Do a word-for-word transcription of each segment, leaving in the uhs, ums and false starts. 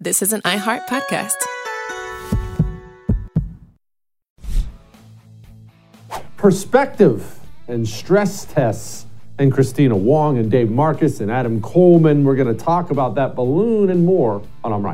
This is an iHeart podcast. Perspective and stress tests. And Christina Wong and Dave Marcus and Adam Coleman. We're going to talk about that balloon and more on I'm Right.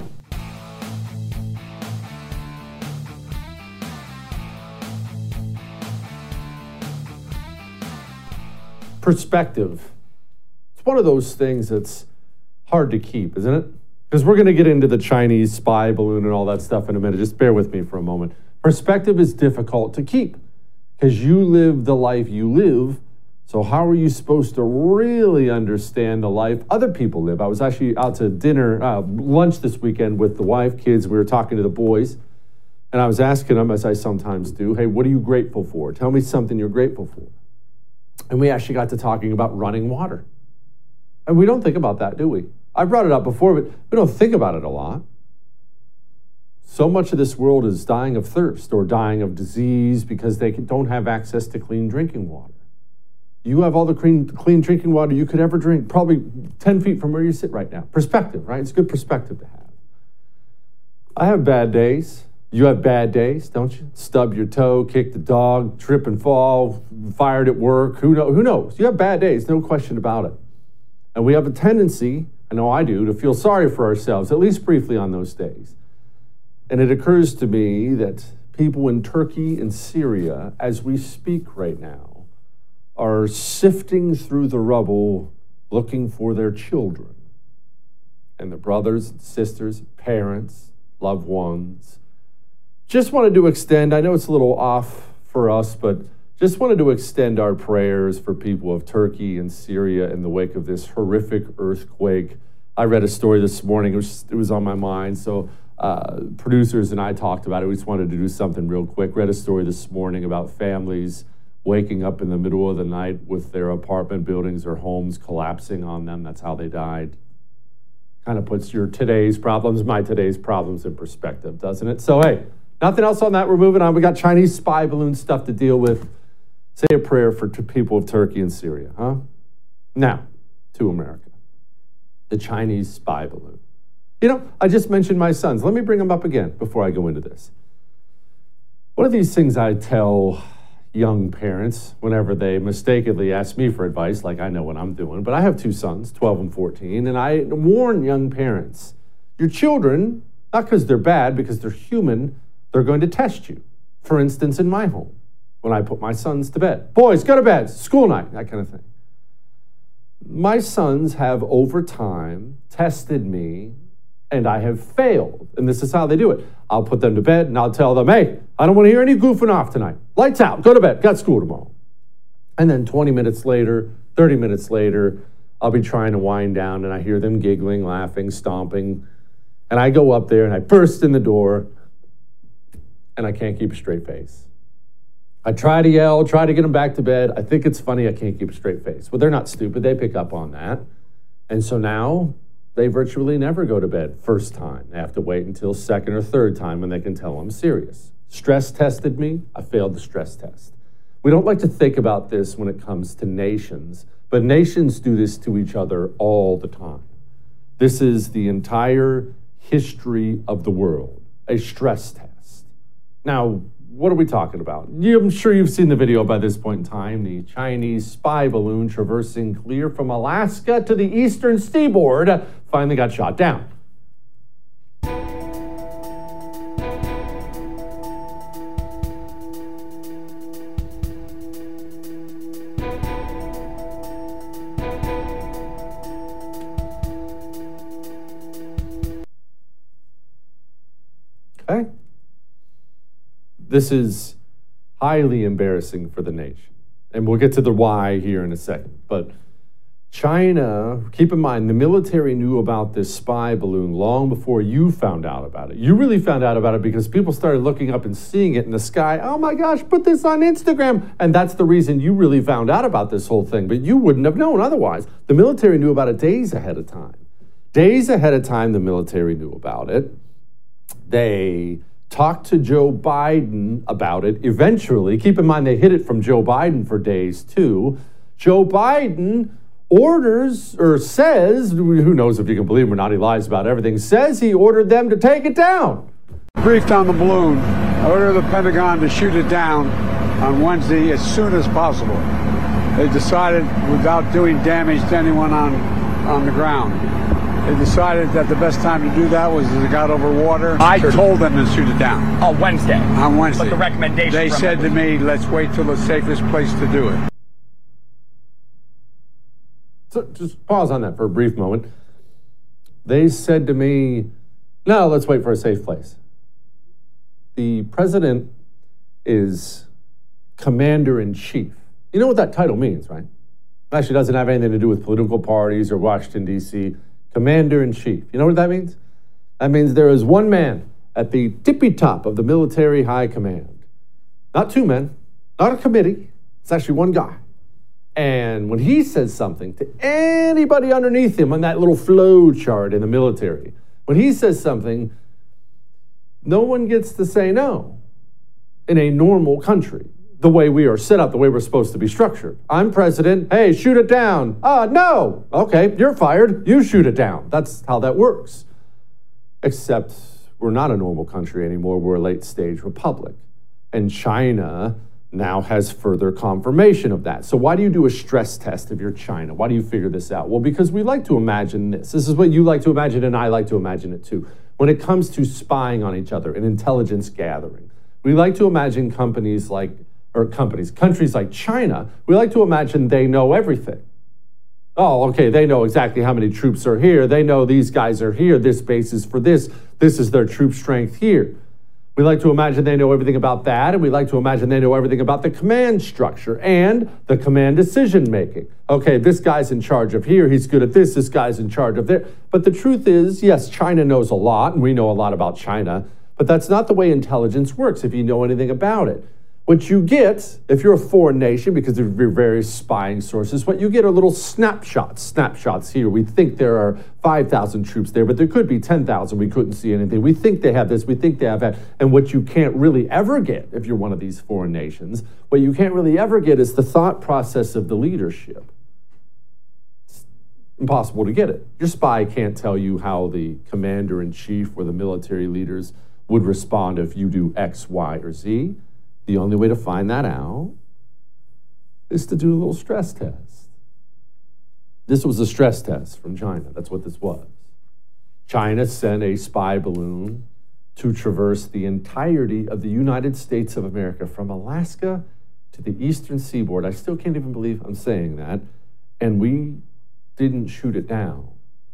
Perspective. It's one of those things that's hard to keep, isn't it? Because we're going to get into the Chinese spy balloon and all that stuff in a minute. Just bear with me for a moment. Perspective is difficult to keep because you live the life you live. So how are you supposed to really understand the life other people live? I was actually out to dinner, uh, lunch this weekend with the wife, kids. We were talking to the boys. And I was asking them, as I sometimes do, hey, what are you grateful for? Tell me something you're grateful for. And we actually got to talking about running water. And we don't think about that, do we? I brought it up before, but we don't think about it a lot. So much of this world is dying of thirst or dying of disease because they don't have access to clean drinking water. You have all the clean, clean drinking water you could ever drink, probably ten feet from where you sit right now. Perspective, right? It's a good perspective to have. I have bad days. You have bad days, don't you? Stub your toe, kick the dog, trip and fall, fired at work. Who knows? Who knows? You have bad days, no question about it. And we have a tendency, I know I do, to feel sorry for ourselves, at least briefly on those days. And it occurs to me that people in Turkey and Syria, as we speak right now, are sifting through the rubble looking for their children and their brothers and sisters, parents, loved ones. Just wanted to extend, I know it's a little off for us, but just wanted to extend our prayers for people of Turkey and Syria in the wake of this horrific earthquake. I read a story this morning, it was, it was on my mind, so uh, producers and I talked about it. We just wanted to do something real quick. Read a story this morning about families waking up in the middle of the night with their apartment buildings or homes collapsing on them. That's how they died. Kind of puts your today's problems, my today's problems in perspective, doesn't it? So, hey, nothing else on that. We're moving on. We got Chinese spy balloon stuff to deal with. Say a prayer for t- people of Turkey and Syria, huh? Now, to America. The Chinese spy balloon. You know, I just mentioned my sons. Let me bring them up again before I go into this. One of these things I tell young parents whenever they mistakenly ask me for advice, like I know what I'm doing, but I have two sons, twelve and fourteen, and I warn young parents, your children, not because they're bad, because they're human, they're going to test you. For instance, in my home, when I put my sons to bed. Boys, go to bed, school night, that kind of thing. My sons have over time tested me and I have failed. And this is how they do it. I'll put them to bed and I'll tell them, hey, I don't want to hear any goofing off tonight. Lights out, go to bed, got school tomorrow. And then twenty minutes later, thirty minutes later, I'll be trying to wind down and I hear them giggling, laughing, stomping. And I go up there and I burst in the door and I can't keep a straight face. I try to yell, try to get them back to bed. I think it's funny I can't keep a straight face. Well, they're not stupid. They pick up on that. And so now they virtually never go to bed first time. They have to wait until second or third time when they can tell I'm serious. Stress tested me. I failed the stress test. We don't like to think about this when it comes to nations, but nations do this to each other all the time. This is the entire history of the world, a stress test. Now, what are we talking about? I'm sure you've seen the video by this point in time. The Chinese spy balloon traversing clear from Alaska to the eastern seaboard finally got shot down. Okay. This is highly embarrassing for the nation. And we'll get to the why here in a second. But China, keep in mind, the military knew about this spy balloon long before you found out about it. You really found out about it because people started looking up and seeing it in the sky. Oh my gosh, put this on Instagram. And that's the reason you really found out about this whole thing. But you wouldn't have known otherwise. The military knew about it days ahead of time. Days ahead of time, the military knew about it. They talked to Joe Biden about it eventually. Keep in mind, they hid it from Joe Biden for days too. Joe Biden orders or says, who knows if you can believe him or not, he lies about everything, says he ordered them to take it down. Briefed on the balloon. I ordered the Pentagon to shoot it down on Wednesday as soon as possible. They decided, without doing damage to anyone on, on the ground, they decided that the best time to do that was as it got over water. I told them to shoot it down. Oh, Wednesday. On Wednesday. But the recommendation They said to me, let's wait till the safest place to do it. So just pause on that for a brief moment. They said to me, no, let's wait for a safe place. The president is commander-in-chief. You know what that title means, right? It actually doesn't have anything to do with political parties or Washington, D C Commander-in-chief. You know what that means? That means there is one man at the tippy top of the military high command. Not two men, not a committee. It's actually one guy. And when he says something to anybody underneath him on that little flow chart in the military, when he says something, no one gets to say no in a normal country, the way we are set up, the way we're supposed to be structured. I'm president. Hey, shoot it down. Ah, uh, no. Okay, you're fired. You shoot it down. That's how that works. Except we're not a normal country anymore. We're a late stage republic. And China now has further confirmation of that. So why do you do a stress test if you're China? Why do you figure this out? Well, because we like to imagine this. This is what you like to imagine, and I like to imagine it too. When it comes to spying on each other and intelligence gathering, we like to imagine companies like, or companies, countries like China, we like to imagine they know everything. Oh, okay, they know exactly how many troops are here. They know these guys are here. This base is for this. This is their troop strength here. We like to imagine they know everything about that, and we like to imagine they know everything about the command structure and the command decision-making. Okay, this guy's in charge of here, he's good at this, this guy's in charge of there. But the truth is, yes, China knows a lot, and we know a lot about China, but that's not the way intelligence works if you know anything about it. What you get, if you're a foreign nation, because of your various spying sources, what you get are little snapshots. Snapshots here. We think there are five thousand troops there, but there could be ten thousand. We couldn't see anything. We think they have this. We think they have that. And what you can't really ever get, if you're one of these foreign nations, what you can't really ever get is the thought process of the leadership. It's impossible to get it. Your spy can't tell you how the commander-in-chief or the military leaders would respond if you do X, Y, or Z. The only way to find that out is to do a little stress test. This was a stress test from China. That's what this was. China sent a spy balloon to traverse the entirety of the United States of America from Alaska to the eastern seaboard. I still can't even believe I'm saying that. And we didn't shoot it down.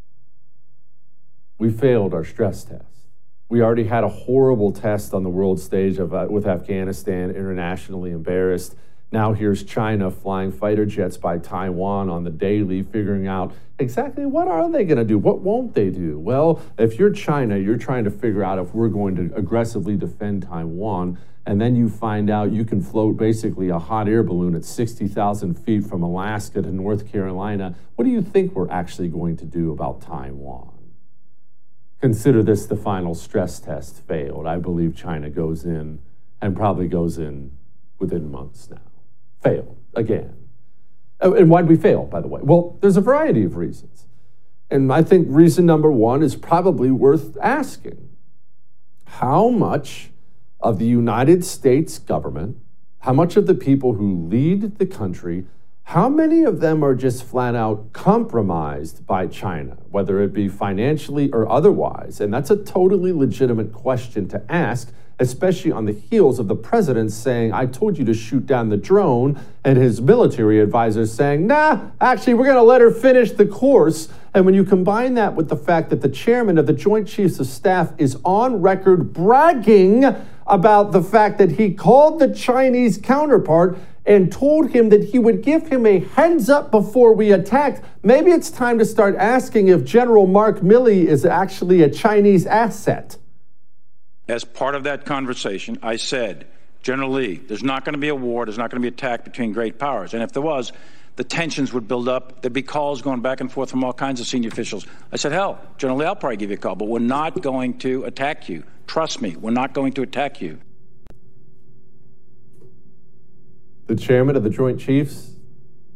We failed our stress test. We already had a horrible test on the world stage of, uh, with Afghanistan, internationally embarrassed. Now here's China flying fighter jets by Taiwan on the daily, figuring out exactly what are they going to do? What won't they do? Well, if you're China, you're trying to figure out if we're going to aggressively defend Taiwan, and then you find out you can float basically a hot air balloon at sixty thousand feet from Alaska to North Carolina. What do you think we're actually going to do about Taiwan? Consider this the final stress test failed. I believe China goes in and probably goes in within months now. Failed again. And why did we fail, by the way? Well, there's a variety of reasons. And I think reason number one is probably worth asking. How much of the United States government, how much of the people who lead the country, how many of them are just flat out compromised by China, whether it be financially or otherwise? And that's a totally legitimate question to ask, especially on the heels of the president saying, I told you to shoot down the drone, and his military advisors saying, nah, actually, we're going to let her finish the course. And when you combine that with the fact that the chairman of the Joint Chiefs of Staff is on record bragging about the fact that he called the Chinese counterpart and told him that he would give him a heads up before we attacked, maybe it's time to start asking if General Mark Milley is actually a Chinese asset. As part of that conversation, I said, General Lee, there's not going to be a war, there's not going to be attack between great powers. And if there was, the tensions would build up. There'd be calls going back and forth from all kinds of senior officials. I said, hell, General Lee, I'll probably give you a call, but we're not going to attack you. Trust me, we're not going to attack you. The chairman of the Joint Chiefs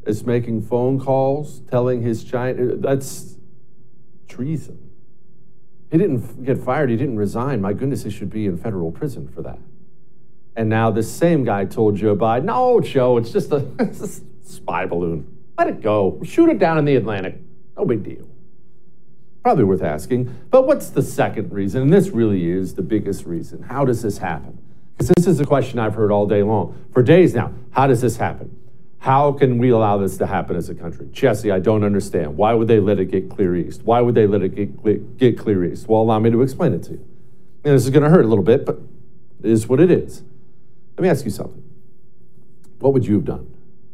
is making phone calls, telling his China, that's treason. He didn't get fired, he didn't resign. My goodness, he should be in federal prison for that. And now this same guy told Joe Biden, no, Joe, it's just a, it's a spy balloon. Let it go. Shoot it down in the Atlantic. No big deal. Probably worth asking. But what's the second reason? And this really is the biggest reason. How does this happen? Because this is a question I've heard all day long, for days now. How does this happen? How can we allow this to happen as a country? Jesse, I don't understand. Why would they let it get clear east? Why would they let it get, get clear east? Well, allow me to explain it to you. And this is going to hurt a little bit, but it is what it is. Let me ask you something. What would you have done?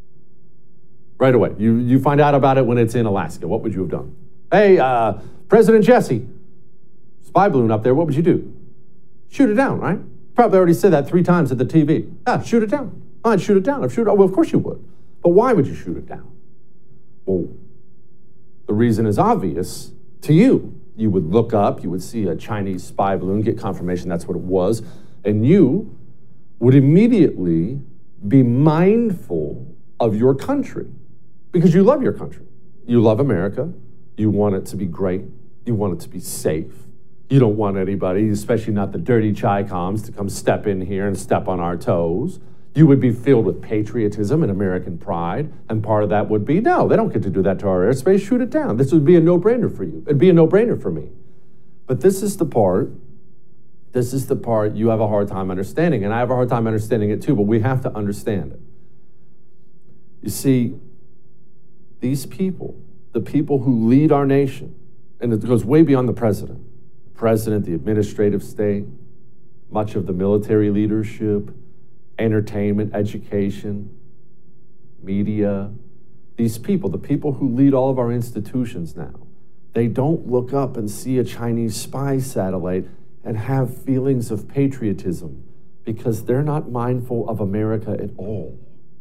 Right away. You, you find out about it when it's in Alaska. What would you have done? Hey, uh, President Jesse, spy balloon up there, what would you do? Shoot it down, right? Probably already said that three times at the T V. Ah, shoot it down. I'd shoot it down. I'd shoot it. Well, of course you would. But why would you shoot it down? Well, the reason is obvious to you. You would look up, you would see a Chinese spy balloon, get confirmation that's what it was, and you would immediately be mindful of your country because you love your country. You love America. You want it to be great. You want it to be safe. You don't want anybody, especially not the dirty Chi-Coms, to come step in here and step on our toes. You would be filled with patriotism and American pride, and part of that would be, no, they don't get to do that to our airspace, shoot it down. This would be a no-brainer for you. It'd be a no-brainer for me. But this is the part, this is the part you have a hard time understanding, and I have a hard time understanding it too, but we have to understand it. You see, these people, the people who lead our nation, and it goes way beyond the president, the president, the administrative state, much of the military leadership, entertainment, education, media, these people, the people who lead all of our institutions now, they don't look up and see a Chinese spy satellite and have feelings of patriotism because they're not mindful of America at all.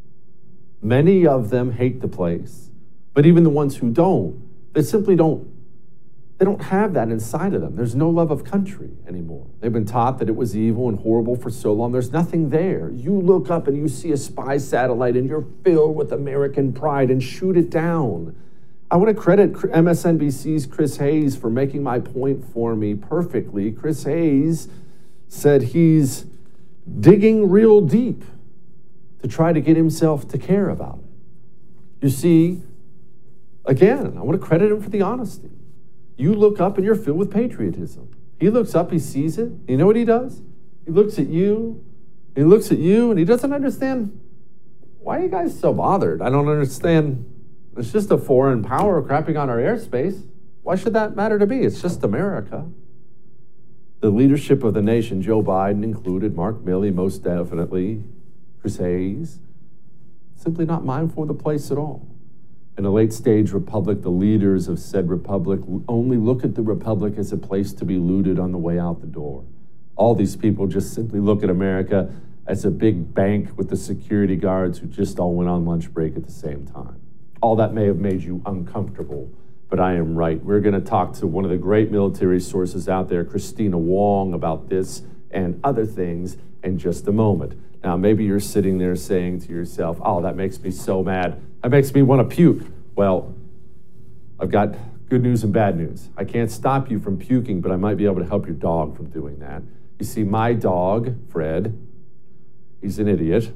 Many of them hate the place, but even the ones who don't, they simply don't, they don't have that inside of them. There's no love of country anymore. They've been taught that it was evil and horrible for so long. There's nothing there. You look up and you see a spy satellite and you're filled with American pride and shoot it down. I want to credit M S N B C's Chris Hayes for making my point for me perfectly. Chris Hayes said he's digging real deep to try to get himself to care about it. You see, again, I want to credit him for the honesty. You look up and you're filled with patriotism. He looks up, he sees it. You know what he does? He looks at you, he looks at you, and he doesn't understand, why are you guys so bothered? I don't understand. It's just a foreign power crapping on our airspace. Why should that matter to me? It's just America. The leadership of the nation, Joe Biden included, Mark Milley most definitely, Chris Hayes, simply not mindful of the place at all. In a late-stage republic, the leaders of said republic only look at the republic as a place to be looted on the way out the door. All these people just simply look at America as a big bank with the security guards who just all went on lunch break at the same time. All that may have made you uncomfortable, but I am right. We're going to talk to one of the great military sources out there, Christina Wong, about this and other things in just a moment. Now, maybe you're sitting there saying to yourself, oh, that makes me so mad. That makes me want to puke. Well, I've got good news and bad news. I can't stop you from puking, but I might be able to help your dog from doing that. You see, my dog, Fred, he's an idiot,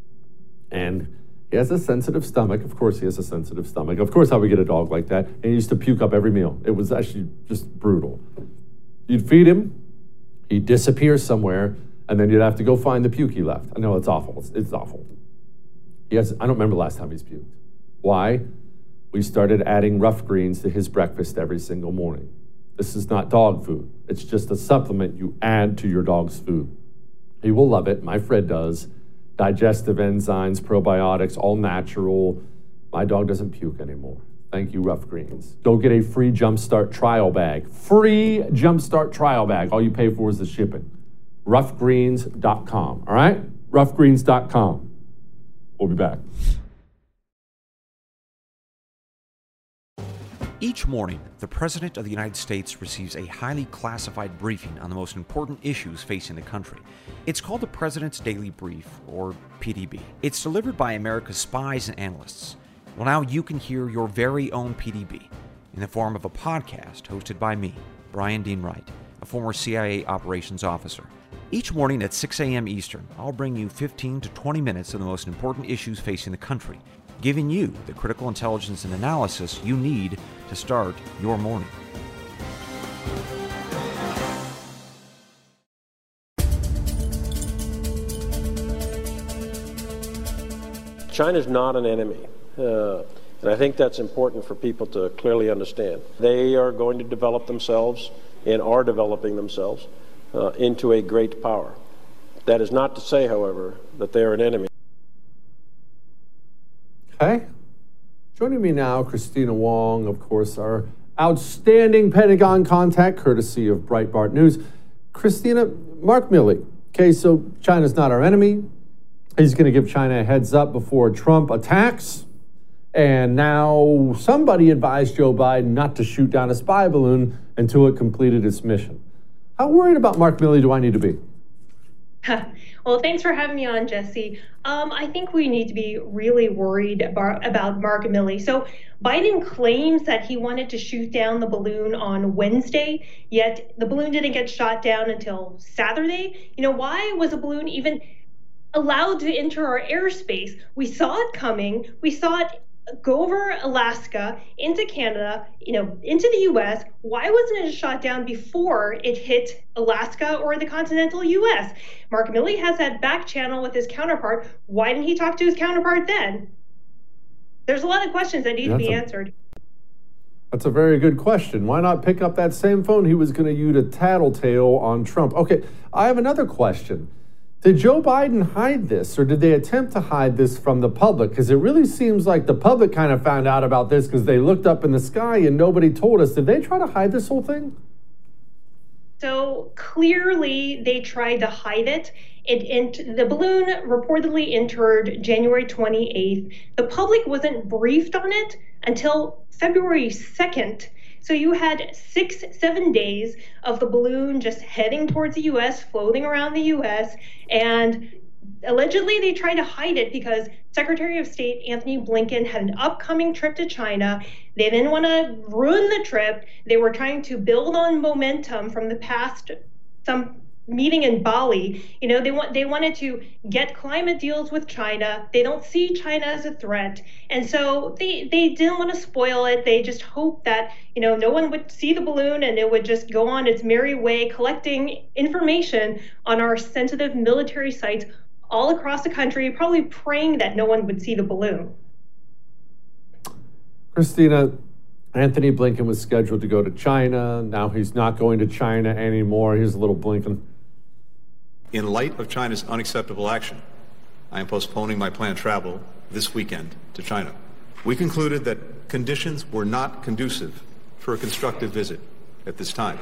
and he has a sensitive stomach. Of course he has a sensitive stomach. Of course I would get a dog like that. And he used to puke up every meal. It was actually just brutal. You'd feed him, he'd disappear somewhere, and then you'd have to go find the puke he left. I know it's awful. It's, it's awful. He has, I don't remember the last time he's puked. Why? We started adding Rough Greens to his breakfast every single morning. This is not dog food. It's just a supplement you add to your dog's food. He will love it. My Fred does. Digestive enzymes, probiotics, all natural. My dog doesn't puke anymore. Thank you, Rough Greens. Go get a free Jumpstart trial bag. Free Jumpstart trial bag. All you pay for is the shipping. rough greens dot com, all right? rough greens dot com. We'll be back. Each morning, the President of the United States receives a highly classified briefing on the most important issues facing the country. It's called the President's Daily Brief, or P D B. It's delivered by America's spies and analysts. Well, now you can hear your very own P D B in the form of a podcast hosted by me, Brian Dean Wright, a former C I A operations officer. Each morning at six a.m. Eastern, I'll bring you fifteen to twenty minutes of the most important issues facing the country, giving you the critical intelligence and analysis you need to start your morning. China's not an enemy, uh, and I think that's important for people to clearly understand. They are going to develop themselves and are developing themselves uh, into a great power. That is not to say, however, that they are an enemy. Okay. Joining me now, Christina Wong, of course, our outstanding Pentagon contact, courtesy of Breitbart News. Christina, Mark Milley. Okay, so China's not our enemy. He's going to give China a heads up before Trump attacks. And now somebody advised Joe Biden not to shoot down a spy balloon until it completed its mission. How worried about Mark Milley do I need to be? Well, thanks for having me on, Jesse. Um, I think we need to be really worried about, about Mark Milley. So Biden claims that he wanted to shoot down the balloon on Wednesday, yet the balloon didn't get shot down until Saturday. You know, why was a balloon even allowed to enter our airspace? We saw it coming. We saw it go over Alaska, into Canada, you know, into the U S. Why wasn't it shot down before it hit Alaska or the continental U S? Mark Milley has that back channel with his counterpart. Why didn't he talk to his counterpart then? There's a lot of questions that need to be answered. That's a very good question. Why not pick up that same phone he was going to use to tattletale on Trump? Okay, I have another question. Did Joe Biden hide this, or did they attempt to hide this from the public? Because it really seems like the public kind of found out about this because they looked up in the sky and nobody told us. Did they try to hide this whole thing? So clearly they tried to hide it. It, it the balloon reportedly entered January twenty-eighth. The public wasn't briefed on it until February second. So you had six, seven days of the balloon just heading towards the U S, floating around the U S, and allegedly they tried to hide it because Secretary of State Anthony Blinken had an upcoming trip to China. They didn't want to ruin the trip. They were trying to build on momentum from the past, some meeting in Bali. You know, they want they wanted to get climate deals with China. They don't see China as a threat. And so they, they didn't want to spoil it. They just hoped that, you know, no one would see the balloon and it would just go on its merry way collecting information on our sensitive military sites all across the country, probably praying that no one would see the balloon. Christina, Anthony Blinken was scheduled to go to China. Now he's not going to China anymore. Here's a little Blinken. In light of China's unacceptable action, I am postponing my planned travel this weekend to China. We concluded that conditions were not conducive for a constructive visit at this time.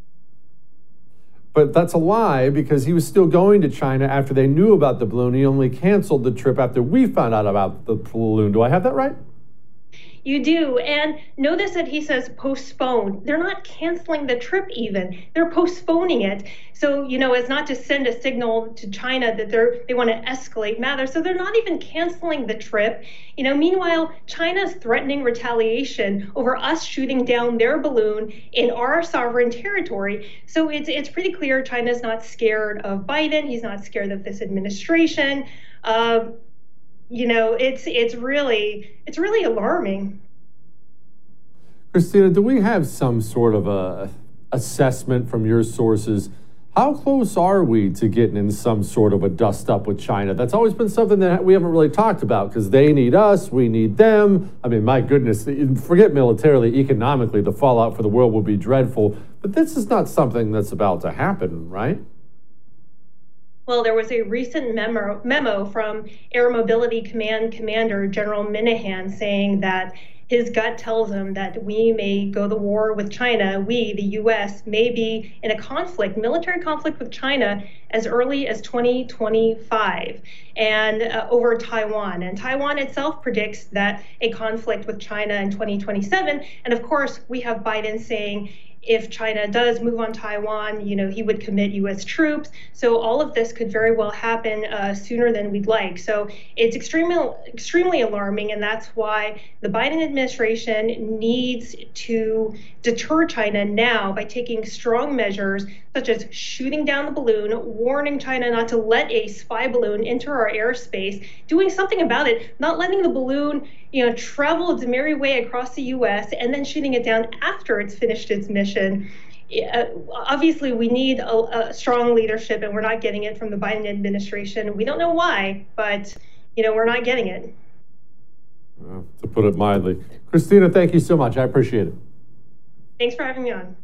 But that's a lie because he was still going to China after they knew about the balloon. He only canceled the trip after we found out about the balloon. Do I have that right? You do. And notice that he says postpone. They're not canceling the trip even. They're postponing it. So, you know, as not to send a signal to China that they're they want to escalate matters. So they're not even canceling the trip. You know, meanwhile, China's threatening retaliation over us shooting down their balloon in our sovereign territory. So it's it's pretty clear China's not scared of Biden. He's not scared of this administration. Uh, You know, it's it's really it's really alarming. Christina, do we have some sort of a assessment from your sources? How close are we to getting in some sort of a dust up with China? That's always been something that we haven't really talked about because they need us, we need them. I mean, my goodness, forget militarily, economically, the fallout for the world would be dreadful. But this is not something that's about to happen, right? Well, there was a recent memo, memo from Air Mobility Command Commander General Minahan saying that his gut tells him that we may go to war with China. We, the U S, may be in a conflict, military conflict with China as early as twenty twenty-five and uh, over Taiwan. And Taiwan itself predicts that a conflict with China in twenty twenty-seven. And of course, we have Biden saying if China does move on Taiwan, you know, he would commit U S troops. So all of this could very well happen uh, sooner than we'd like. So it's extremely, extremely alarming, and that's why the Biden administration needs to deter China now by taking strong measures such as shooting down the balloon, warning China not to let a spy balloon enter our airspace, doing something about it, not letting the balloon, you know, travel its merry way across the U S and then shooting it down after it's finished its mission. Uh, obviously, we need a, a strong leadership, and we're not getting it from the Biden administration. We don't know why, but, you know, we're not getting it. Uh, to put it mildly. Christina, thank you so much. I appreciate it. Thanks for having me on.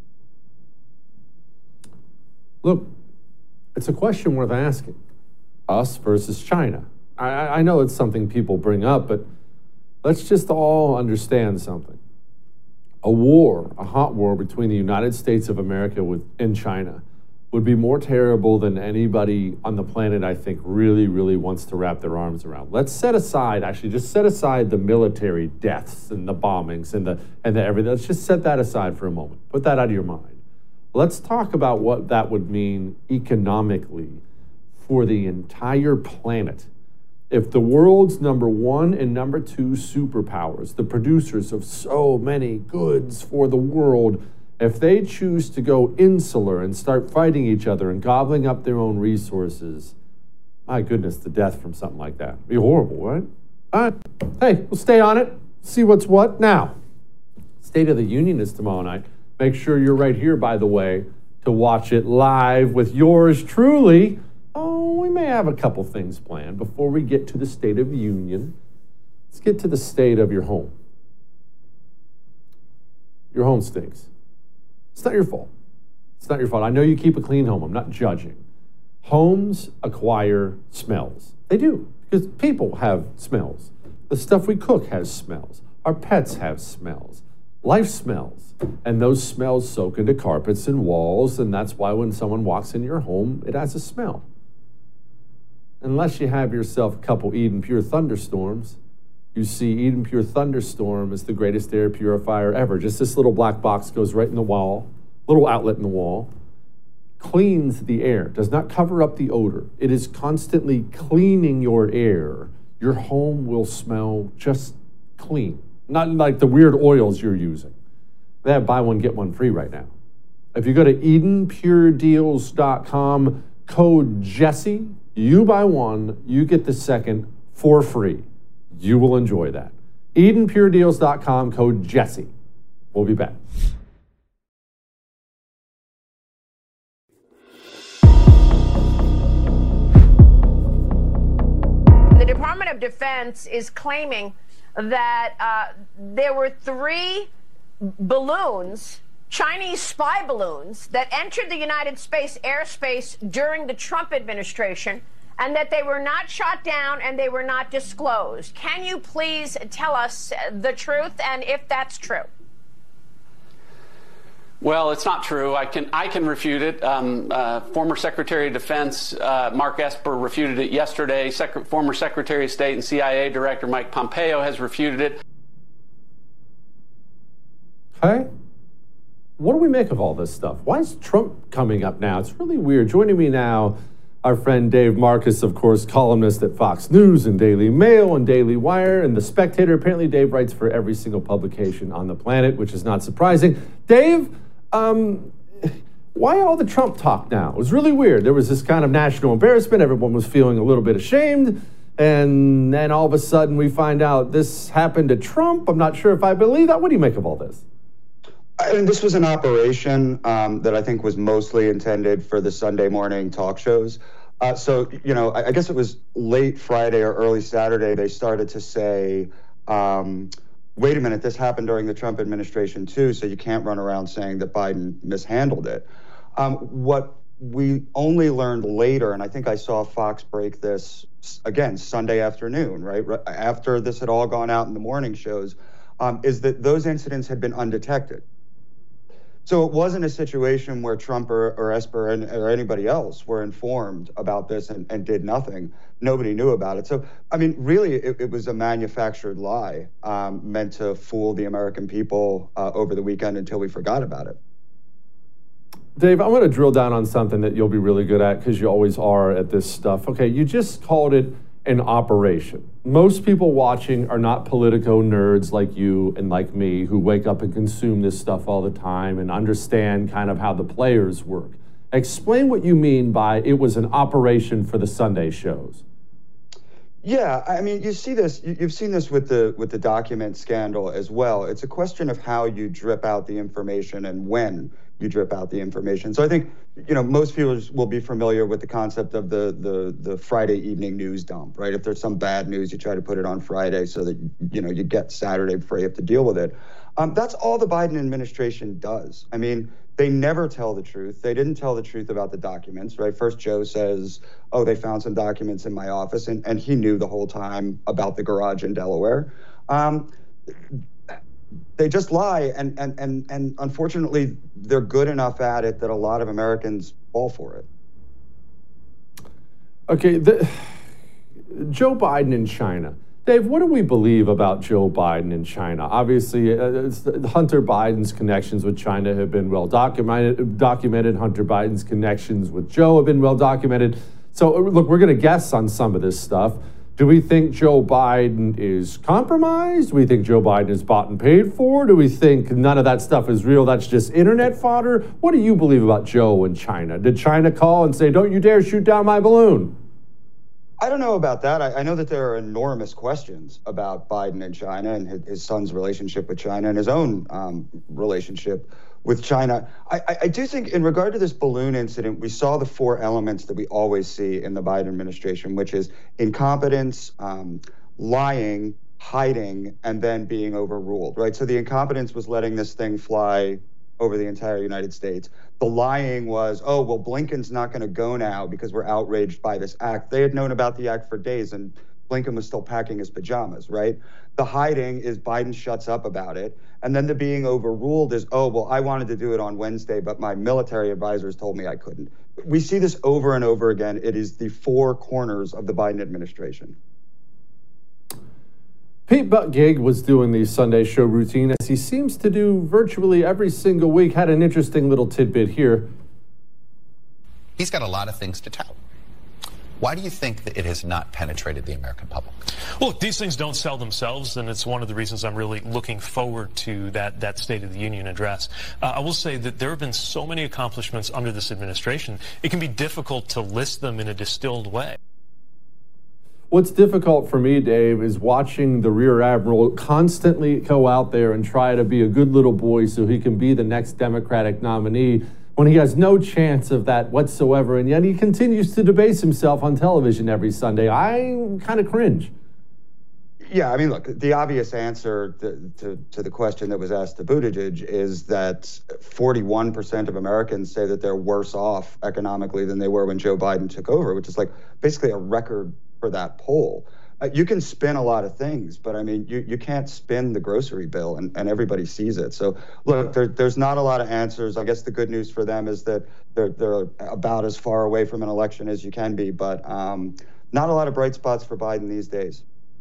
Look, it's a question worth asking. Us versus China. I, I know it's something people bring up, but let's just all understand something. A war, a hot war between the United States of America with, and China would be more terrible than anybody on the planet, I think, really, really wants to wrap their arms around. Let's set aside, actually, just set aside the military deaths and the bombings and the, and the everything. Let's just set that aside for a moment. Put that out of your mind. Let's talk about what that would mean economically for the entire planet. If the world's number one and number two superpowers, the producers of so many goods for the world, if they choose to go insular and start fighting each other and gobbling up their own resources, my goodness, the death from something like that would be horrible, right? All right. Hey, we'll stay on it, see what's what. Now, State of the Union is tomorrow night. Make sure you're right here, by the way, to watch it live with yours truly. Oh, we may have a couple things planned before we get to the State of the Union. Let's get to the state of your home. Your home stinks. It's not your fault. It's not your fault. I know you keep a clean home. I'm not judging. Homes acquire smells. They do, because people have smells. The stuff we cook has smells. Our pets have smells. Life smells. And those smells soak into carpets and walls, and that's why when someone walks into your home, it has a smell. Unless you have yourself a couple Eden Pure thunderstorms, you see Eden Pure Thunderstorm is the greatest air purifier ever. Just this little black box goes right in the wall, little outlet in the wall, cleans the air, does not cover up the odor. It is constantly cleaning your air. Your home will smell just clean, not like the weird oils you're using. They have buy one, get one free right now. If you go to Eden Pure Deals dot com, code Jesse, you buy one, you get the second for free. You will enjoy that. Eden Pure Deals dot com, code Jesse. We'll be back. The Department of Defense is claiming that uh, there were three balloons, Chinese spy balloons, that entered the United States airspace during the Trump administration, and that they were not shot down and they were not disclosed. Can you please tell us the truth and if that's true? Well, it's not true. I can I can refute it. Um, uh, former Secretary of Defense uh, Mark Esper refuted it yesterday. Sec- former Secretary of State and C I A Director Mike Pompeo has refuted it. Hey, what do we make of all this stuff? Why is Trump coming up now? It's really weird. Joining me now, our friend Dave Marcus, of course, columnist at Fox News and Daily Mail and Daily Wire and The Spectator. Apparently, Dave writes for every single publication on the planet, which is not surprising. Dave, um, why all the Trump talk now? It was really weird. There was this kind of national embarrassment. Everyone was feeling a little bit ashamed. And then all of a sudden we find out this happened to Trump. I'm not sure if I believe that. What do you make of all this? I mean, this was an operation um, that I think was mostly intended for the Sunday morning talk shows. Uh, so, you know, I, I guess it was late Friday or early Saturday, they started to say, um, wait a minute, this happened during the Trump administration too, so you can't run around saying that Biden mishandled it. Um, what we only learned later, and I think I saw Fox break this, again, Sunday afternoon, right? After this had all gone out in the morning shows, um, is that those incidents had been undetected. So it wasn't a situation where Trump or, or Esper and, or anybody else were informed about this and, and did nothing. Nobody knew about it. So, I mean, really, it, it was a manufactured lie um, meant to fool the American people uh, over the weekend until we forgot about it. Dave, I'm going to drill down on something that you'll be really good at because you always are at this stuff. Okay, you just called it an operation. Most people watching are not Politico nerds like you and like me who wake up and consume this stuff all the time and understand kind of how the players work. Explain what you mean by it was an operation for the Sunday shows. Yeah, I mean, you see this, you've seen this with the with the document scandal as well. It's a question of how you drip out the information and when you drip out the information. So I think, you know, most viewers will be familiar with the concept of the the the Friday evening news dump, right? If there's some bad news, you try to put it on Friday so that, you know, you get Saturday before you have to deal with it. Um, that's all the Biden administration does. I mean, they never tell the truth. They didn't tell the truth about the documents, right? First, Joe says, oh, they found some documents in my office, and, and he knew the whole time about the garage in Delaware. Um, they just lie, and, and, and, and unfortunately, they're good enough at it that a lot of Americans fall for it. Okay, the, Joe Biden in China. Dave, what do we believe about Joe Biden in China? Obviously, uh, Hunter Biden's connections with China have been well documented. Documented. Hunter Biden's connections with Joe have been well documented. So, look, we're going to guess on some of this stuff. Do we think Joe Biden is compromised? Do we think Joe Biden is bought and paid for? Do we think none of that stuff is real? That's just internet fodder? What do you believe about Joe in China? Did China call and say, don't you dare shoot down my balloon? I don't know about that. I, I know that there are enormous questions about Biden and China and his, his son's relationship with China and his own um, relationship with China. I, I, I do think in regard to this balloon incident, we saw the four elements that we always see in the Biden administration, which is incompetence, um, lying, hiding, and then being overruled, right? So the incompetence was letting this thing fly over the entire United States. The lying was, oh, well, Blinken's not going to go now because we're outraged by this act. They had known about the act for days, and Blinken was still packing his pajamas, right? The hiding is Biden shuts up about it. And then the being overruled is, oh, well, I wanted to do it on Wednesday, but my military advisors told me I couldn't. We see this over and over again. It is the four corners of the Biden administration. Pete Buttigieg was doing the Sunday show routine, as he seems to do virtually every single week. Had an interesting little tidbit here. He's got a lot of things to tout. Why do you think that it has not penetrated the American public? Well, look, these things don't sell themselves, and it's one of the reasons I'm really looking forward to that, that State of the Union address. Uh, I will say that there have been so many accomplishments under this administration, it can be difficult to list them in a distilled way. What's difficult for me, Dave, is watching the Rear Admiral constantly go out there and try to be a good little boy so he can be the next Democratic nominee when he has no chance of that whatsoever, and yet he continues to debase himself on television every Sunday. I kind of cringe. Yeah, I mean, look, the obvious answer to, to, to the question that was asked to Buttigieg is that forty-one percent of Americans say that they're worse off economically than they were when Joe Biden took over, which is like basically a record for that poll. Uh, you can spin a lot of things, but I mean, you, you can't spin the grocery bill, and, and everybody sees it. So look, there, there's not a lot of answers. I guess the good news for them is that they're, they're about as far away from an election as you can be, but um, not a lot of bright spots for Biden these days.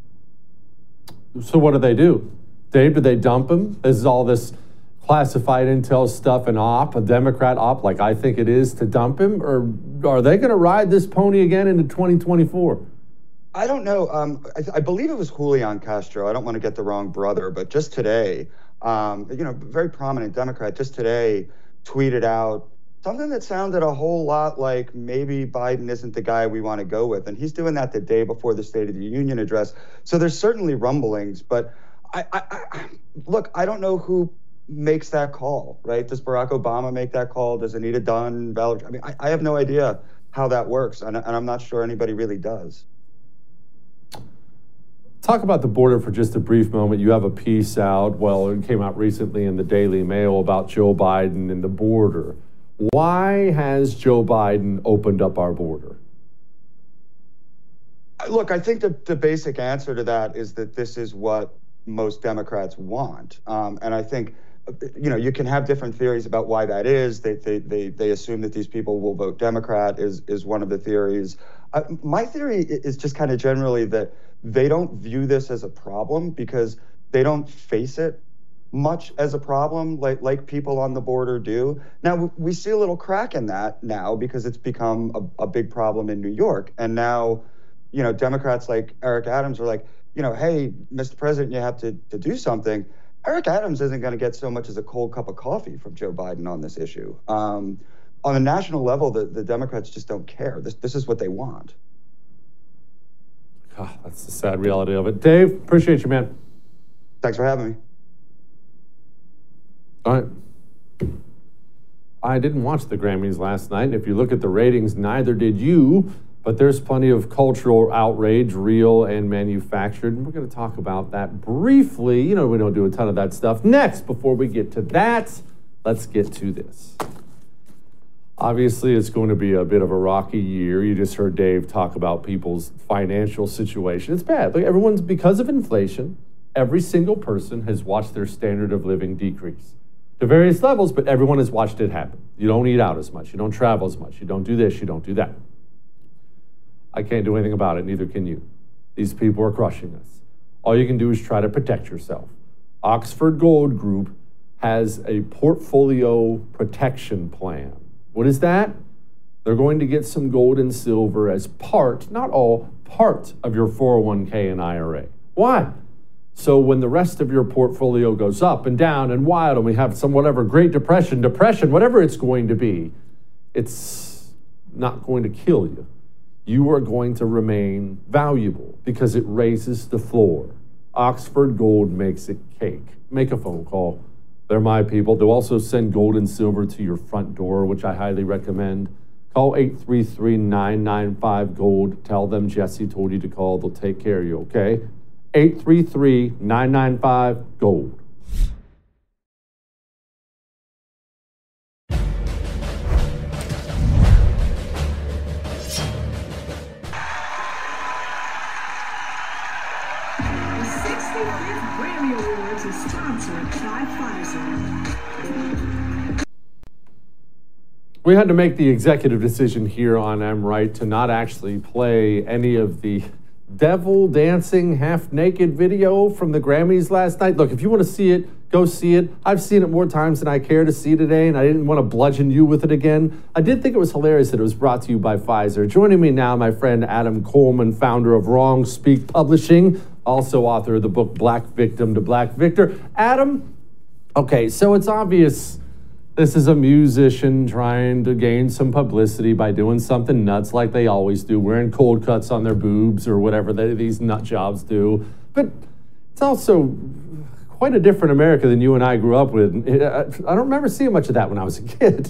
So what do they do? Dave, do they dump him? Is all this classified intel stuff an op, a Democrat op, like I think it is, to dump him? Or are they going to ride this pony again into twenty twenty-four? I don't know. Um, I, I believe it was Julian Castro. I don't want to get the wrong brother, but just today, um, you know, very prominent Democrat, just today tweeted out something that sounded a whole lot like maybe Biden isn't the guy we want to go with. And he's doing that the day before the State of the Union address. So there's certainly rumblings, but I, I, I look, I don't know who makes that call, right? Does Barack Obama make that call? Does Anita Dunn, Val? I mean, I, I have no idea how that works, and, and I'm not sure anybody really does. Talk about the border for just a brief moment. You have a piece out, well, it came out recently in the Daily Mail about Joe Biden and the border. Why has Joe Biden opened up our border? Look, I think the, the basic answer to that is that this is what most Democrats want. Um, and I think, you know, you can have different theories about why that is. They, they, they, they assume that these people will vote Democrat is, is one of the theories. Uh, my theory is just kind of generally that they don't view this as a problem because they don't face it much as a problem like like people on the border do. Now, we see a little crack in that now because it's become a, a big problem in New York. And now, you know, Democrats like Eric Adams are like, you know, hey, Mister President, you have to, to do something. Eric Adams isn't going to get so much as a cold cup of coffee from Joe Biden on this issue. Um, on a national level, the, the Democrats just don't care. This, this is what they want. Oh, that's the sad reality of it. Dave, appreciate you, man. Thanks for having me. All right. I didn't watch the Grammys last night. If you look at the ratings, neither did you. But there's plenty of cultural outrage, real and manufactured. And we're going to talk about that briefly. You know, we don't do a ton of that stuff. Next, before we get to that, let's get to this. Obviously, it's going to be a bit of a rocky year. You just heard Dave talk about people's financial situation. It's bad. Like, everyone's, because of inflation, every single person has watched their standard of living decrease to various levels, but everyone has watched it happen. You don't eat out as much. You don't travel as much. You don't do this. You don't do that. I can't do anything about it, neither can you. These people are crushing us. All you can do is try to protect yourself. Oxford Gold Group has a portfolio protection plan. What is that? They're going to get some gold and silver as part, not all, part of your four oh one k and I R A. Why? So when the rest of your portfolio goes up and down and wild, and we have some whatever Great Depression, depression, whatever it's going to be, it's not going to kill you. You are going to remain valuable because it raises the floor. Oxford Gold makes it cake. Make a phone call. They're my people. They'll also send gold and silver to your front door, which I highly recommend. Call eight three three, nine nine five, GOLD. Tell them Jesse told you to call. They'll take care of you, okay? eight three three, nine nine five, GOLD. We had to make the executive decision here on I'm Right to not actually play any of the devil dancing half-naked video from the Grammys last night. Look, if you want to see it, go see it. I've seen it more times than I care to see today, and I didn't want to bludgeon you with it again. I did think it was hilarious that it was brought to you by Pfizer. Joining me now, my friend Adam Coleman, founder of Wrong Speak Publishing, also author of the book Black Victim to Black Victor. Adam, okay, so it's obvious this is a musician trying to gain some publicity by doing something nuts like they always do, wearing cold cuts on their boobs or whatever they, these nut jobs do. But it's also quite a different America than you and I grew up with. I don't remember seeing much of that when I was a kid.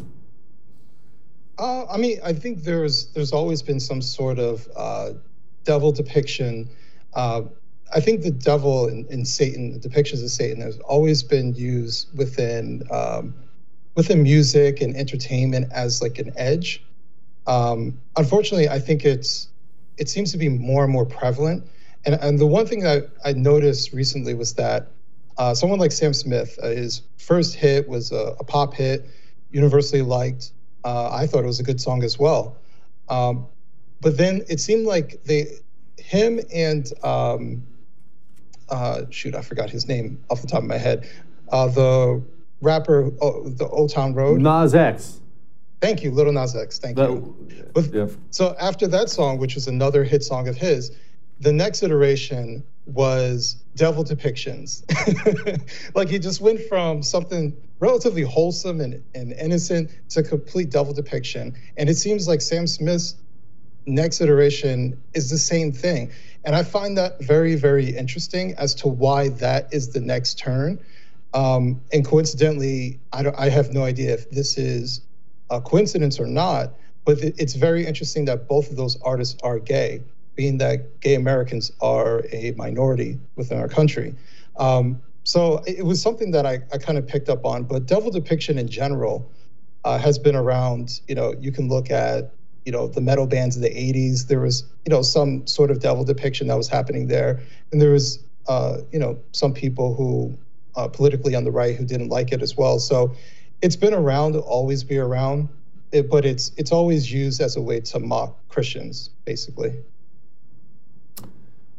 Uh, I mean, I think there's there's always been some sort of uh, devil depiction. Uh, I think the devil in, in Satan, the depictions of Satan, has always been used within um, within music and entertainment as like an edge. Um, unfortunately, I think it's it seems to be more and more prevalent. And and the one thing that I noticed recently was that uh, someone like Sam Smith, uh, his first hit was a, a pop hit, universally liked. Uh, I thought it was a good song as well. Um, but then it seemed like they, him and um, uh, shoot, I forgot his name off the top of my head. Uh, the rapper, oh, the Old Town Road. Nas X. Thank you, Little Nas X. Thank that, you. But, yeah. So after that song, which was another hit song of his, the next iteration was devil depictions. Like he just went from something relatively wholesome and, and innocent to complete devil depiction. And it seems like Sam Smith's next iteration is the same thing. And I find that very, very interesting as to why that is the next turn. Um, and coincidentally, I, don't, I have no idea if this is a coincidence or not, but it's very interesting that both of those artists are gay, being that gay Americans are a minority within our country. Um, so it was something that I, I kind of picked up on, but devil depiction in general uh, has been around. You know, you can look at, you know, the metal bands of the eighties. There was, you know, some sort of devil depiction that was happening there. And there was, uh, you know, some people who uh, politically on the right who didn't like it as well. So it's been around, it'll always be around, it, but it's it's always used as a way to mock Christians, basically.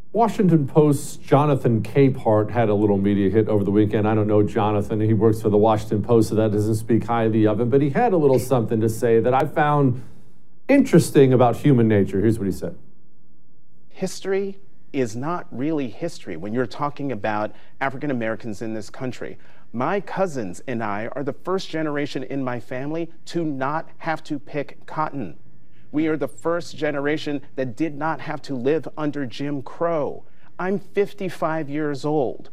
Washington Post's Jonathan Capehart had a little media hit over the weekend. I don't know Jonathan. He works for the Washington Post, so that doesn't speak highly of him. But he had a little something to say that I found interesting about human nature. Here's what he said. History is not really history when you're talking about African Americans in this country. My cousins and I are the first generation in my family to not have to pick cotton. We are the first generation that did not have to live under Jim Crow. I'm fifty-five years old.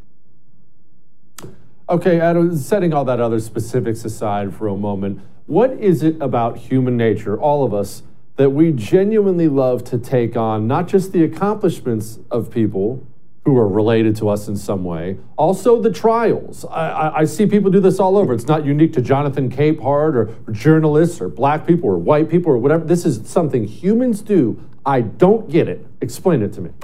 Okay, Adam, setting all that other specifics aside for a moment, what is it about human nature, all of us, that we genuinely love to take on not just the accomplishments of people who are related to us in some way, also the trials? I, I, I see people do this all over. It's not unique to Jonathan Capehart or, or journalists or black people or white people or whatever. This is something humans do. I don't get it. Explain it to me.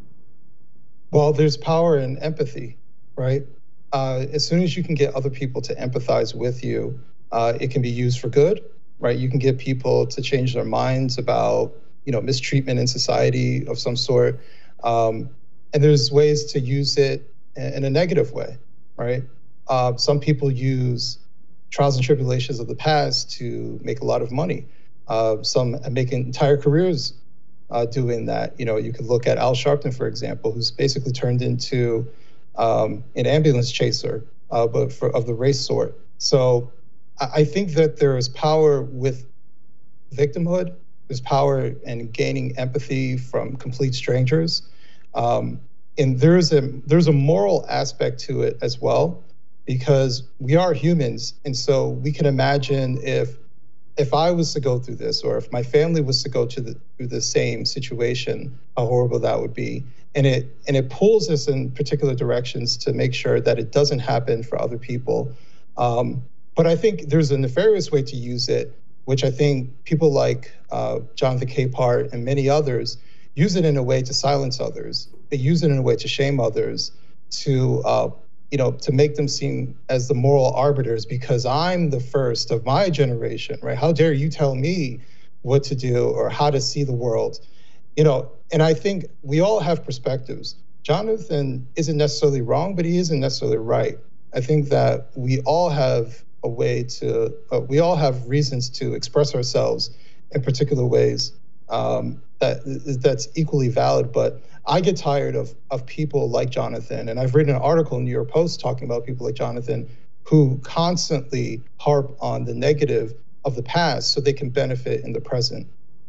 Well, there's power in empathy, right? Uh, as soon as you can get other people to empathize with you, uh, it can be used for good, right? You can get people to change their minds about, you know, mistreatment in society of some sort. Um, And there's ways to use it in a negative way, right? Uh, some people use trials and tribulations of the past to make a lot of money. Uh, some make entire careers uh, doing that. You know, you could look at Al Sharpton, for example, who's basically turned into um, an ambulance chaser, uh, but for, of the race sort. So I think that there is power with victimhood. There's power in gaining empathy from complete strangers. Um, and there's a there's a moral aspect to it as well, because we are humans, and so we can imagine if if I was to go through this, or if my family was to go to the, through the same situation, how horrible that would be. And it and it pulls us in particular directions to make sure that it doesn't happen for other people. Um, but I think there's a nefarious way to use it, which I think people like uh, Jonathan Capehart and many others use it in a way to silence others. They use it in a way to shame others, to uh, you know, to make them seem as the moral arbiters because I'm the first of my generation, right? How dare you tell me what to do or how to see the world? You know, and I think we all have perspectives. Jonathan isn't necessarily wrong, but he isn't necessarily right. I think that we all have a way to, uh, we all have reasons to express ourselves in particular ways. Um, that that's equally valid, but I get tired of of people like Jonathan, and I've written an article in New York Post talking about people like Jonathan who constantly harp on the negative of the past so they can benefit in the present.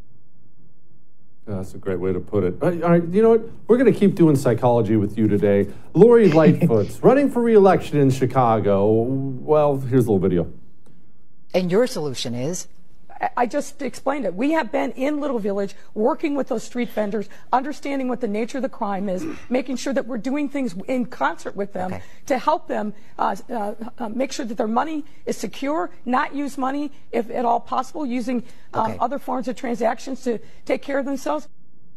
Yeah, that's a great way to put it. All right, you know what? We're going to keep doing psychology with you today. Lori Lightfoot's running for re-election in Chicago. Well, here's a little video. And your solution is? I just explained it. We have been in Little Village working with those street vendors, understanding what the nature of the crime is, making sure that we're doing things in concert with them okay. to help them uh, uh, uh, make sure that their money is secure, not use money, if at all possible, using um, okay. other forms of transactions to take care of themselves.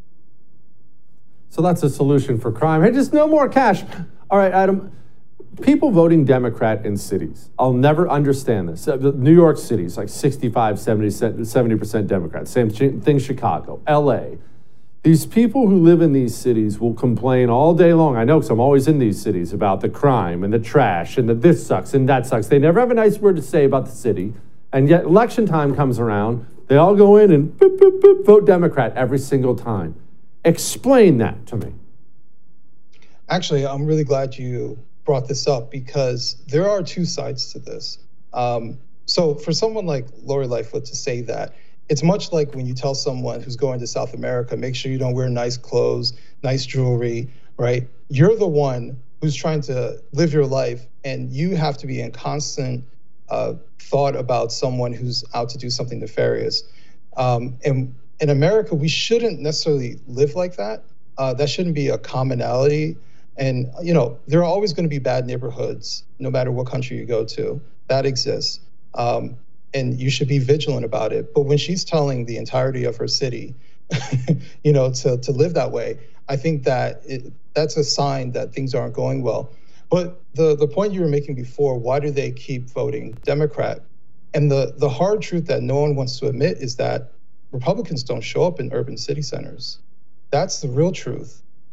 So that's a solution for crime. Hey, just no more cash. All right, Adam. People voting Democrat in cities, I'll never understand this. New York City is like sixty-five, seventy percent Democrat. Same thing, Chicago, L A. These people who live in these cities will complain all day long. I know because I'm always in these cities about the crime and the trash and that this sucks and that sucks. They never have a nice word to say about the city. And yet election time comes around, they all go in and boop, boop, boop, vote Democrat every single time. Explain that to me. Actually, I'm really glad you brought this up because there are two sides to this. Um, so for someone like Lori Lightfoot to say that, it's much like when you tell someone who's going to South America, make sure you don't wear nice clothes, nice jewelry, right? You're the one who's trying to live your life and you have to be in constant uh, thought about someone who's out to do something nefarious. Um, and in America, we shouldn't necessarily live like that. Uh, that shouldn't be a commonality. And, you know, there are always going to be bad neighborhoods, no matter what country you go to. That exists. Um, and you should be vigilant about it. But when she's telling the entirety of her city, you know, to, to live that way, I think that it, that's a sign that things aren't going well. But the, the point you were making before, why do they keep voting Democrat? And the, the hard truth that no one wants to admit is that Republicans don't show up in urban city centers. That's the real truth.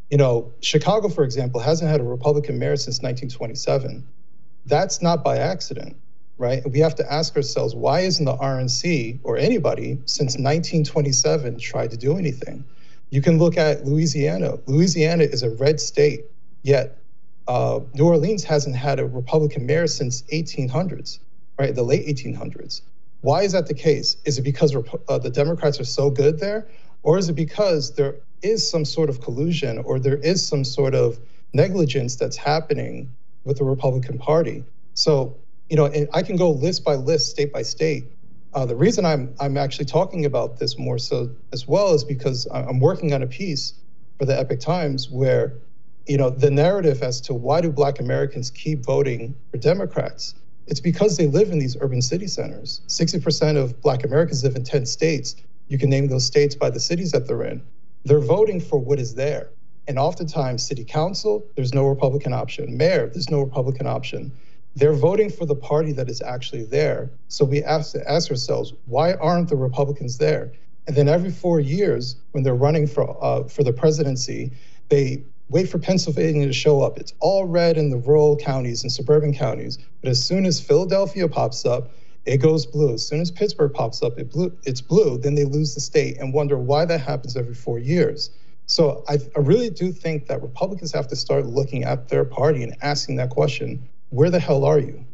You know, Chicago, for example, hasn't had a Republican mayor since nineteen twenty-seven. That's not by accident, right? And we have to ask ourselves, why isn't the R N C or anybody since nineteen twenty-seven tried to do anything? You can look at Louisiana. Louisiana is a red state, yet uh, New Orleans hasn't had a Republican mayor since eighteen hundreds, right? The late eighteen hundreds. Why is that the case? Is it because uh, the Democrats are so good there? Or is it because there is some sort of collusion or there is some sort of negligence that's happening with the Republican Party? So, you know, and I can go list by list, state by state. Uh, the reason I'm I'm actually talking about this more so as well is because I'm working on a piece for the Epoch Times where, you know, the narrative as to why do Black Americans keep voting for Democrats? It's because they live in these urban city centers. sixty percent of Black Americans live in ten states. You can name those states by the cities that they're in. They're voting for what is there. And oftentimes, city council, there's no Republican option. Mayor, there's no Republican option. They're voting for the party that is actually there. So we have to ask ourselves, why aren't the Republicans there? And then every four years, when they're running for uh, for the presidency, they wait for Pennsylvania to show up. It's all red in the rural counties and suburban counties. But as soon as Philadelphia pops up, it goes blue. As soon as Pittsburgh pops up, it blue, it's blue. Then they lose the state and wonder why that happens every four years. So I, I really do think that Republicans have to start looking at their party and asking that question, where the hell are you?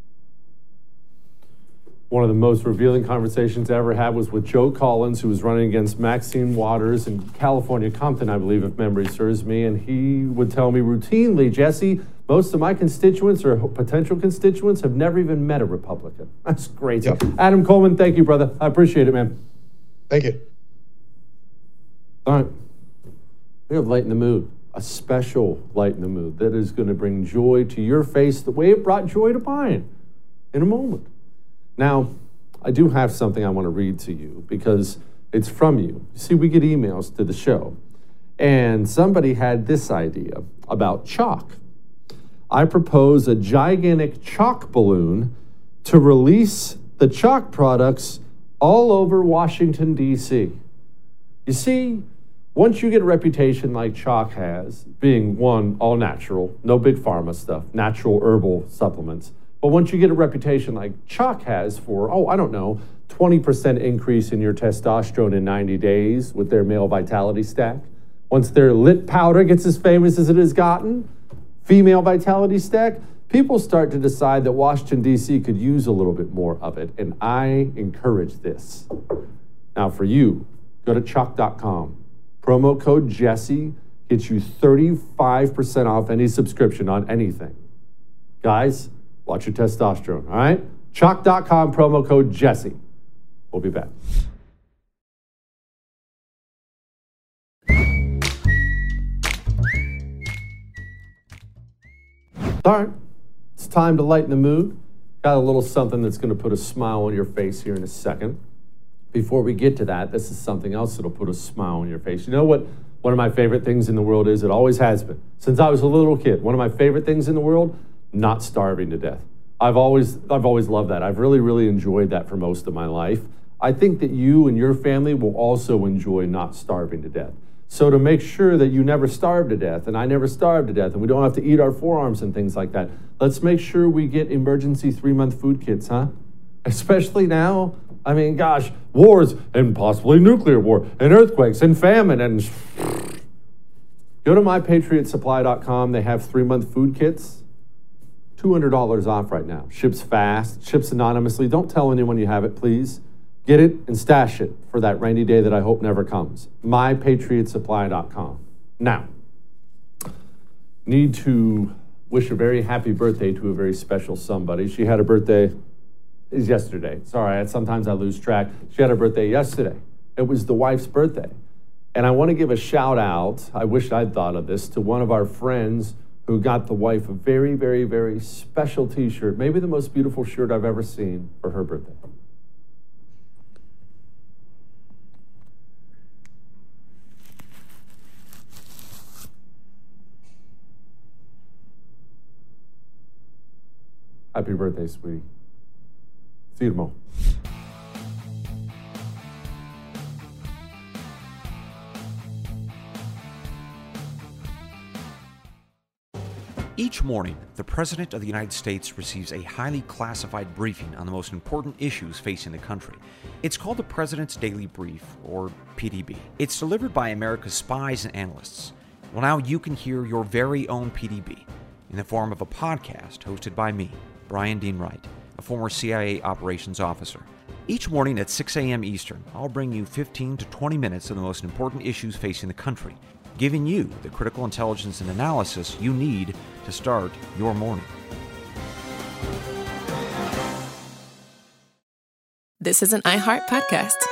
One of the most revealing conversations I ever had was with Joe Collins, who was running against Maxine Waters in California, Compton, I believe, if memory serves me. And he would tell me routinely, Jesse, most of my constituents or potential constituents have never even met a Republican. That's great. Yep. Adam Coleman, thank you, brother. I appreciate it, man. Thank you. All right. We have Light in the Mood, a special Light in the Mood that is going to bring joy to your face the way it brought joy to mine in a moment. Now, I do have something I want to read to you because it's from you. See, we get emails to the show, and somebody had this idea about chalk. I propose a gigantic chalk balloon to release the chalk products all over Washington, D C. You see, once you get a reputation like chalk has, being one, all natural, no big pharma stuff, natural herbal supplements, but once you get a reputation like chalk has for, oh, I don't know, twenty percent increase in your testosterone in ninety days with their male vitality stack, once their lit powder gets as famous as it has gotten, female vitality stack, people start to decide that Washington, D C could use a little bit more of it, and I encourage this. Now for you, go to chalk dot com. Promo code Jesse gets you thirty-five percent off any subscription on anything. Guys, watch your testosterone, all right? chalk dot com, promo code Jesse. We'll be back. All right, it's time to lighten the mood. Got a little something that's going to put a smile on your face here in a second. Before we get to that, this is something else that'll put a smile on your face. You know what one of my favorite things in the world is? It always has been. Since I was a little kid, one of my favorite things in the world, not starving to death. I've always, I've always loved that. I've really, really enjoyed that for most of my life. I think that you and your family will also enjoy not starving to death. So to make sure that you never starve to death, and I never starve to death, and we don't have to eat our forearms and things like that, let's make sure we get emergency three-month food kits, huh? Especially now. I mean, gosh, wars and possibly nuclear war and earthquakes and famine and... Go to my patriot supply dot com. They have three-month food kits. two hundred dollars off right now. Ships fast, ships anonymously. Don't tell anyone you have it, please. Get it and stash it for that rainy day that I hope never comes. my patriot supply dot com. Now, need to wish a very happy birthday to a very special somebody. She had a birthday is yesterday. Sorry, sometimes I lose track. She had her birthday yesterday. It was the wife's birthday. And I want to give a shout out, I wish I'd thought of this, to one of our friends who got the wife a very, very, very special t-shirt, maybe the most beautiful shirt I've ever seen for her birthday. Happy birthday, sweetie. See you tomorrow. Each morning, the President of the United States receives a highly classified briefing on the most important issues facing the country. It's called the President's Daily Brief, or P D B. It's delivered by America's spies and analysts. Well, now you can hear your very own P D B in the form of a podcast hosted by me, Brian Dean Wright, a former C I A operations officer. Each morning at six a.m. Eastern, I'll bring you fifteen to twenty minutes of the most important issues facing the country, giving you the critical intelligence and analysis you need to start your morning. This is an iHeart podcast.